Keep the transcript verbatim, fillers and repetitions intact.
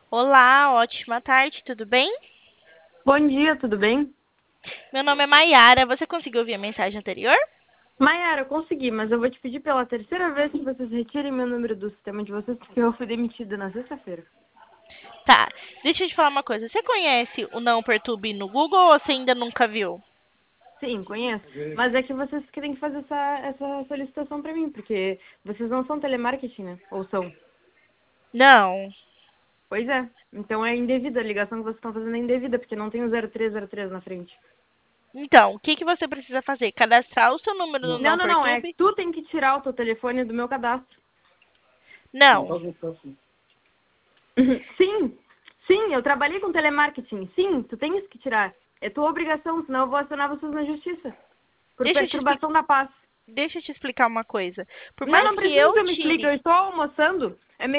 Olá, ótima tarde, tudo bem? Bom dia, tudo bem? Meu nome é Maiara, você conseguiu ouvir a mensagem anterior? Mayara, eu consegui, mas eu vou te pedir pela terceira vez que vocês retirem meu número do sistema de vocês, porque eu fui demitida na sexta-feira. Tá, deixa eu te falar uma coisa. Você conhece o Não Perturbe no Google ou você ainda nunca viu? Sim, conheço. Mas é que vocês que têm que fazer essa, essa solicitação pra mim, porque vocês não são telemarketing, né? Ou são? Não. Pois é. Então é indevida, a ligação que vocês estão fazendo é indevida, porque não tem o zero três zero três na frente. Então, o que, que você precisa fazer? Cadastrar o seu número no Não, Não não, não. É Perturbe? tu tem que tirar o teu telefone do meu cadastro. Não. Sim, sim, eu trabalhei com telemarketing. Sim, tu tens que tirar. É tua obrigação, senão eu vou acionar vocês na justiça. Por Deixa eu te expli- perturbação da paz. Deixa eu te explicar uma coisa. Por Não, mais não que precisa eu que eu me explique, eu tire. estou almoçando.